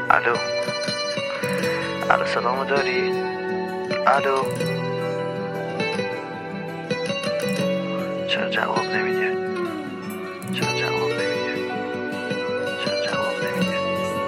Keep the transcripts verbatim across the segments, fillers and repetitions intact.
الو الو صدامو داری؟ الو چرا جواب نمیده؟ چرا جواب نمیده؟ چرا جواب نمیده؟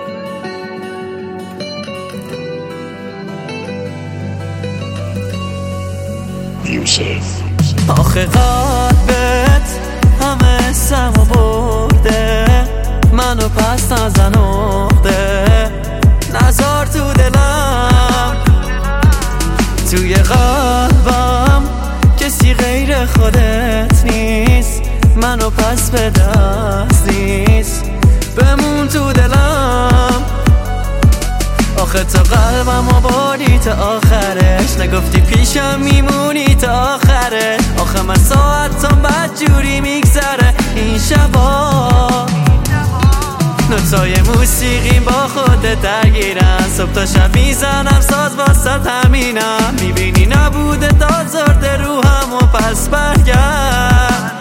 یوسف آخه قلبت همه سمو برده، منو پس نزن اخته، نزار تو دلم، توی قلبم کسی غیر خودت نیست، منو پس به دست نیست، بمون تو دلم. آخه تا قلبم آوردی تا آخرش، نگفتی پیشم میمونی تا آخره. آخه من ساعتم بد جوری میگذره این شبا، نوتای موسیقیم با خودت درگیرن، صبح تا شب میزنم ساز واسه همینم، میبینی نبوده داد زرده روحم و پس برگرد.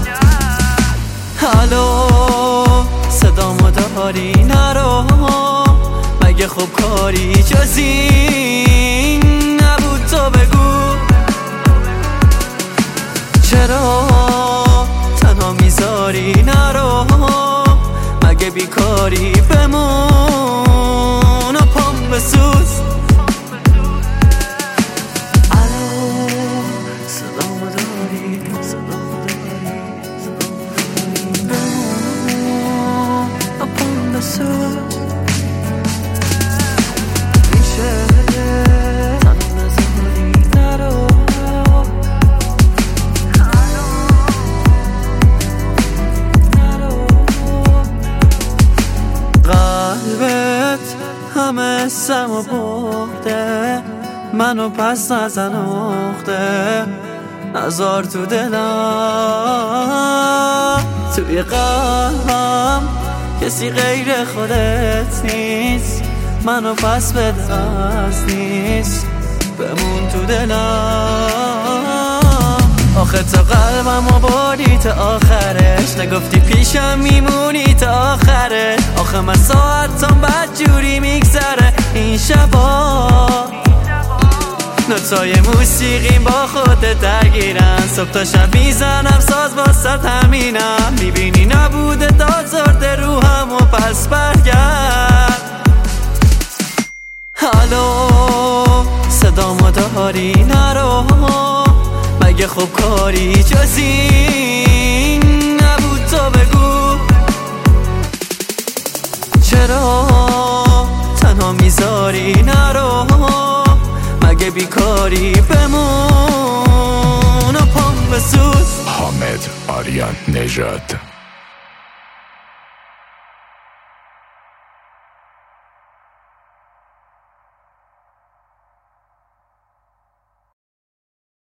الو صدامو داری نرو، مگه خوب کاری جز این نبود تو بگو، چرا تنها میذاری نرو، مگه بیکاری بمون و پام بسوز. الو صدامو داری صدامو داری بمون و پام بسوز. همه سمو برده، منو پس نزن اخته، نزار تو دلم، توی قلبم کسی غیر خودت نیست، منو پس به دست نیست، بمون تو دلم. آخه تا قلبم آوردی تا آخرش، نگفتی پیشم میمونی تا آخره. آخه من ساعتم بد جوری میگذره این شبا، نوتای موسیقیم با خودت درگیرن، صبح تا شب میزنم ساز واسه همینم، میبینی نبوده داد زرده روحم و پس برگرد. الو صدامو داری نرو، مگه خوب کاری جز این نبود تو بگو، چرا تنها میذاری نرو، مگه بیکاری بمون و پام بسوز. حامد آریان نژاد.